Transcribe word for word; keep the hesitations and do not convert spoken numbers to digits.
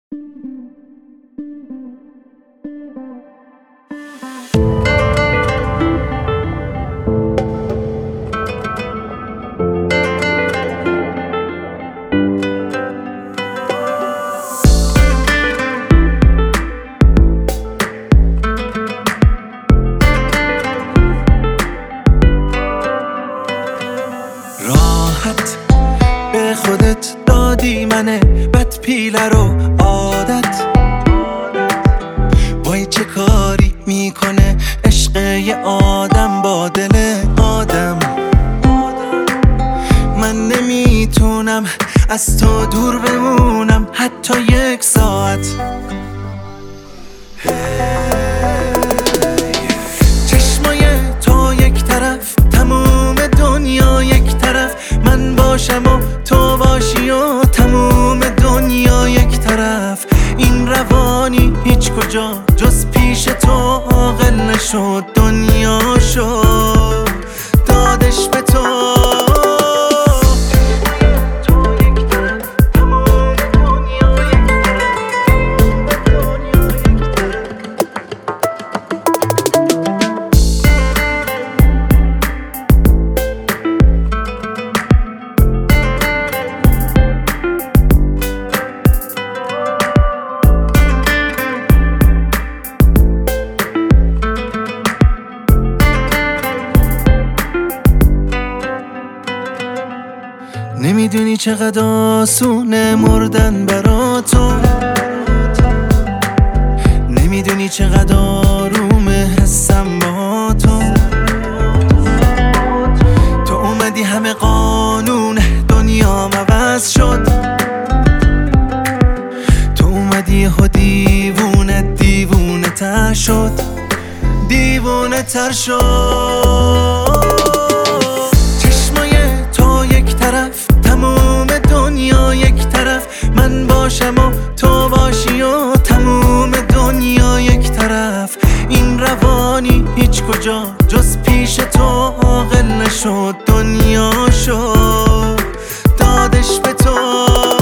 راحت به خودت دادی منه بد پیله رو عادت وای چه کاری میکنه عشق یه آدم با دل آدم. من نمیتونم از تو دور بمونم حتی یک ساعت. چشمای تو یک طرف تموم دنیا یک طرف، من باشم و تو باشی و تموم دنیا یک طرف. این روانی هیچ کجا جز پیش تو عاقل نشد، دنیا شد دادش به تو. نمیدونی چقدر آسونه مردن برا تو، نمیدونی چقدر آرومه حسم با تو. تو اومدی همه قانون دنیا عوض شد، تو اومدی ها دیوونه دیوونه تر شد، دیوونه تر شد. تموم دنیا یک طرف، من باشم و تو باشی و تموم دنیا یک طرف. این روانی هیچ کجا جز پیش تو عاقل نشد، دنیا شد دادش به تو.